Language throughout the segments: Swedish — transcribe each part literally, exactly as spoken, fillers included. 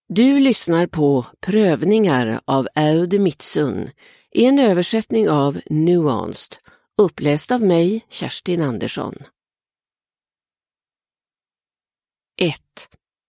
Du lyssnar på Prövningar av Aude Mitsun, en översättning av Nuanced, uppläst av mig, Kerstin Andersson. ett.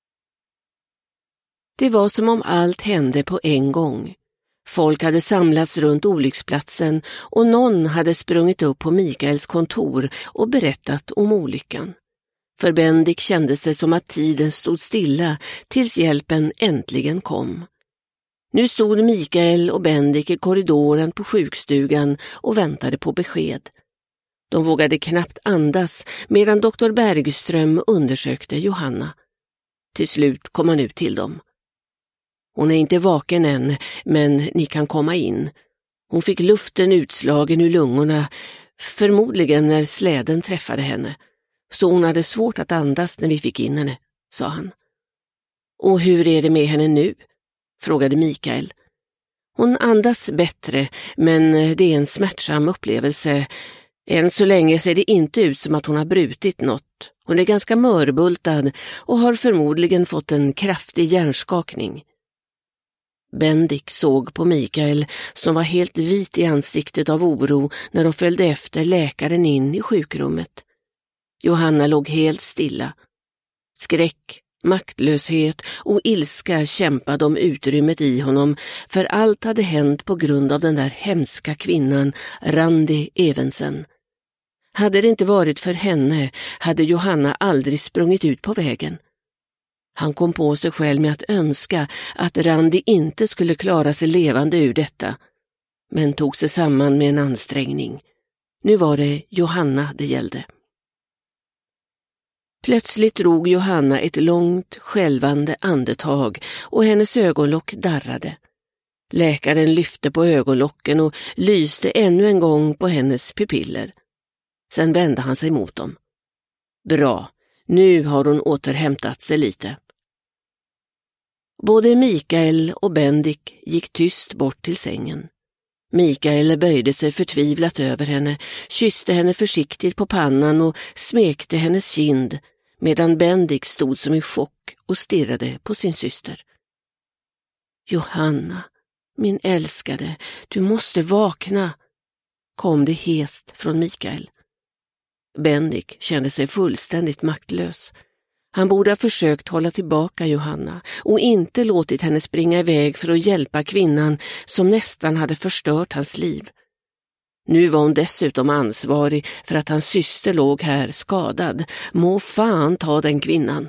Det var som om allt hände på en gång. Folk hade samlats runt olycksplatsen och någon hade sprungit upp på Mikaels kontor och berättat om olyckan. För Bendik kändes det som att tiden stod stilla tills hjälpen äntligen kom. Nu stod Mikael och Bendik i korridoren på sjukstugan och väntade på besked. De vågade knappt andas medan doktor Bergström undersökte Johanna. Till slut kom han ut till dem. Hon är inte vaken än, men ni kan komma in. Hon fick luften utslagen ur lungorna, förmodligen när släden träffade henne. Så hon hade svårt att andas när vi fick in henne, sa han. Och hur är det med henne nu? Frågade Mikael. Hon andas bättre, men det är en smärtsam upplevelse. Än så länge ser det inte ut som att hon har brutit något. Hon är ganska mörbultad och har förmodligen fått en kraftig hjärnskakning. Bendik såg på Mikael som var helt vit i ansiktet av oro när de följde efter läkaren in i sjukrummet. Johanna låg helt stilla. Skräck, maktlöshet och ilska kämpade om utrymmet i honom, för allt hade hänt på grund av den där hemska kvinnan, Randi Evensen. Hade det inte varit för henne hade Johanna aldrig sprungit ut på vägen. Han kom på sig själv med att önska att Randi inte skulle klara sig levande ur detta, men tog sig samman med en ansträngning. Nu var det Johanna det gällde. Plötsligt drog Johanna ett långt, skälvande andetag och hennes ögonlock darrade. Läkaren lyfte på ögonlocken och lyste ännu en gång på hennes pupiller. Sen vände han sig mot dem. Bra, nu har hon återhämtat sig lite. Både Mikael och Bendik gick tyst bort till sängen. Mikael böjde sig förtvivlat över henne, kysste henne försiktigt på pannan och smekte hennes kind, medan Bendik stod som i chock och stirrade på sin syster. Johanna, min älskade, du måste vakna, kom det hest från Mikael. Bendik kände sig fullständigt maktlös. Han borde ha försökt hålla tillbaka Johanna och inte låtit henne springa iväg för att hjälpa kvinnan som nästan hade förstört hans liv. Nu var hon dessutom ansvarig för att hans syster låg här skadad. Må fan ta den kvinnan.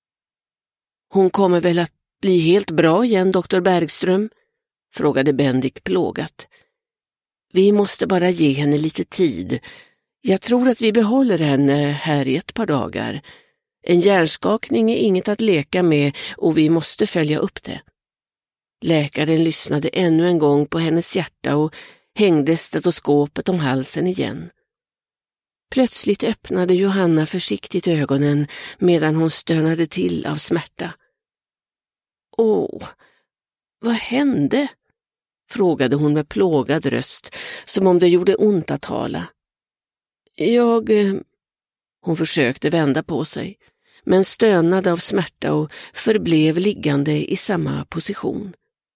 Hon kommer väl att bli helt bra igen, doktor Bergström? Frågade Bendik plågat. Vi måste bara ge henne lite tid. Jag tror att vi behåller henne här i ett par dagar. En hjärnskakning är inget att leka med och vi måste följa upp det. Läkaren lyssnade ännu en gång på hennes hjärta och hängde stetoskopet om halsen igen. Plötsligt öppnade Johanna försiktigt ögonen medan hon stönade till av smärta. Åh, vad hände? Frågade hon med plågad röst, som om det gjorde ont att tala. Jag... Hon försökte vända på sig, men stönade av smärta och förblev liggande i samma position.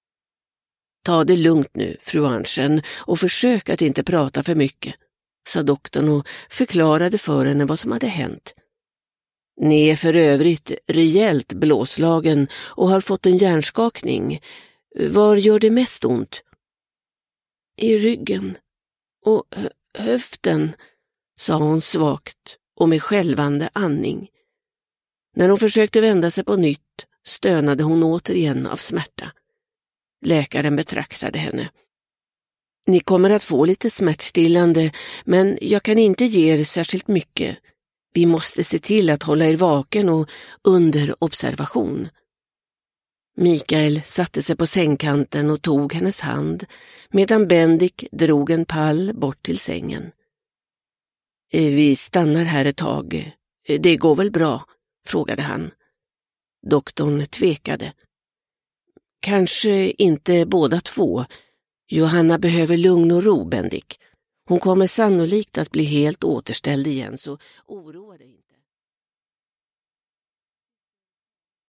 Ta det lugnt nu, fru Arntzen, och försök att inte prata för mycket, sa doktorn och förklarade för henne vad som hade hänt. Ni är för övrigt rejält blåslagen och har fått en hjärnskakning. Var gör det mest ont? I ryggen och höften, sa hon svagt och med skälvande andning. När hon försökte vända sig på nytt stönade hon återigen av smärta. Läkaren betraktade henne. Ni kommer att få lite smärtstillande, men jag kan inte ge er särskilt mycket. Vi måste se till att hålla er vaken och under observation. Mikael satte sig på sängkanten och tog hennes hand, medan Bendik drog en pall bort till sängen. Vi stannar här ett tag. Det går väl bra? Frågade han. Doktorn tvekade. Kanske inte båda två. Johanna behöver lugn och ro, Bendik. Hon kommer sannolikt att bli helt återställd igen, så oroa dig inte.